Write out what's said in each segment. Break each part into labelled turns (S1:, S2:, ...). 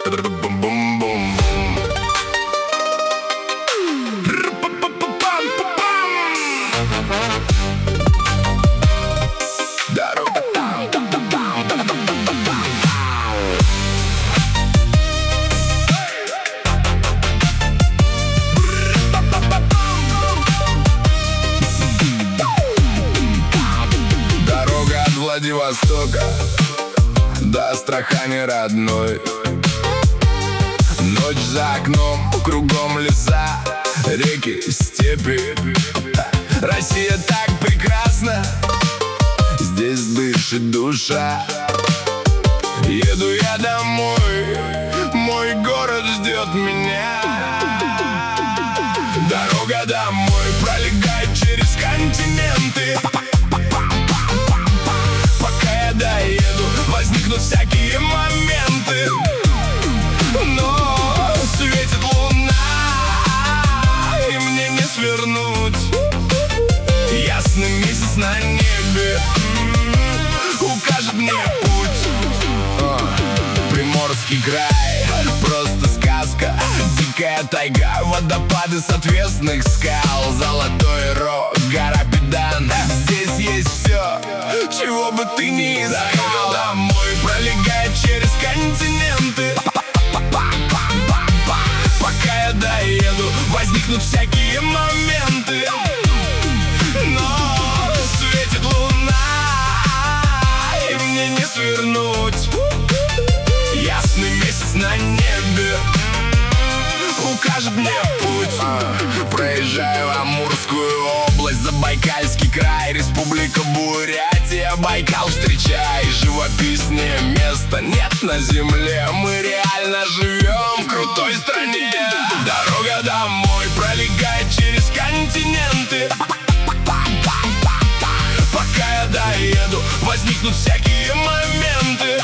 S1: Бум-бум-бум. Дорога там. Дорога от Владивостока до Астрахани родной. Ночь за окном, кругом леса, реки, степи. Россия так прекрасна, здесь дышит душа. Еду я домой, мой город ждет меня. Дорога домой пролегает через континенты. Пока я доеду, возникнут всякие моменты. Но светит луна, и мне не свернуть. Ясный месяц на небе укажет мне путь. Приморский край, просто сказка. Дикая тайга, водопады с отвесных скал. Золотой рог, гора Педан. Здесь есть все, чего бы ты ни искал. Домой пролегает через континенты. Пока я доеду, возникнут всякие моменты. Но светит луна, и мне не свернуть. Ясный месяц на небе укажет мне путь. Проезжаю Амурскую область, Забайкальский край, Республика Бурятия, Байкал встречай. Живописнее места нет на земле. Мы реально живем в крутой стране. Дорога домой пролегает через континенты. Пока я доеду, возникнут всякие моменты.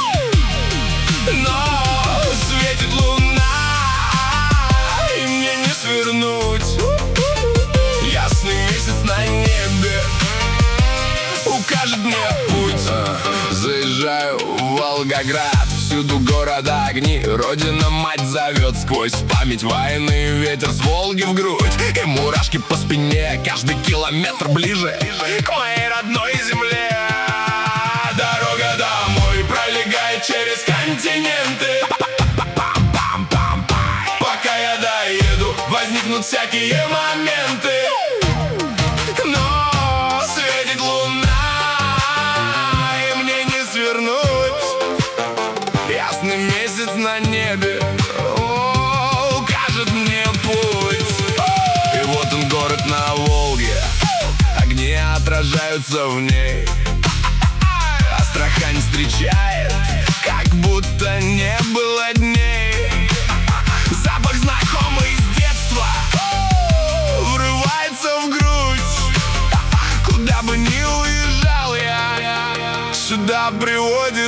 S1: Но светит луна, и мне не свернуть. Ясный месяц на небе укажет мне путь. Заезжаю в Волгоград, всюду города огни. Родина мать зовет сквозь память войны. Ветер с Волги в грудь и мурашки по спине. Каждый километр ближе к моей родной земле. Дорога домой пролегает через континенты. Пока я доеду, возникнут всякие моменты. Но светит луна, и мне не свернуть. Ясный месяц на небе укажет мне путь. И вот он, город на Волге, огни отражаются в ней. Астрахань встречает, как будто не было дней. Запах знакомый с детства врывается в грудь. Куда бы ни уезжал я, сюда приводит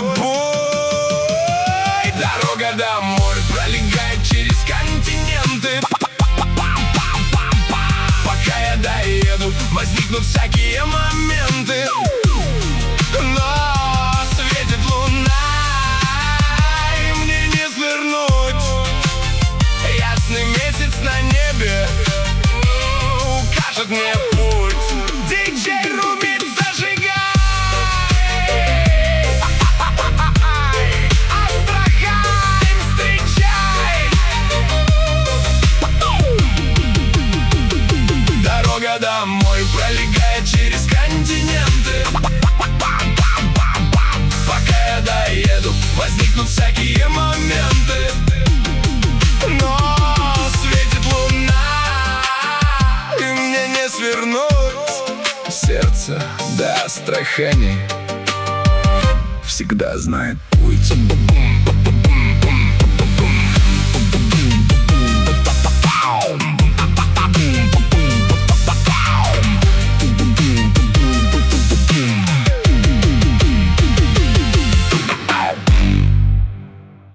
S1: бой. Дорога домой пролегает через континенты. Пока я доеду, возникнут всякие моменты. Но светит луна, и мне не свернуть. Ясный месяц на небе укажет мне путь. Диджей Рубит, зажигай! Астрахань встречай! Дорога домой пролегает через континенты. Пока я доеду, возникнут всякие моменты. Но светит луна, и мне не свернуть. Сердце до Астрахани всегда знает путь.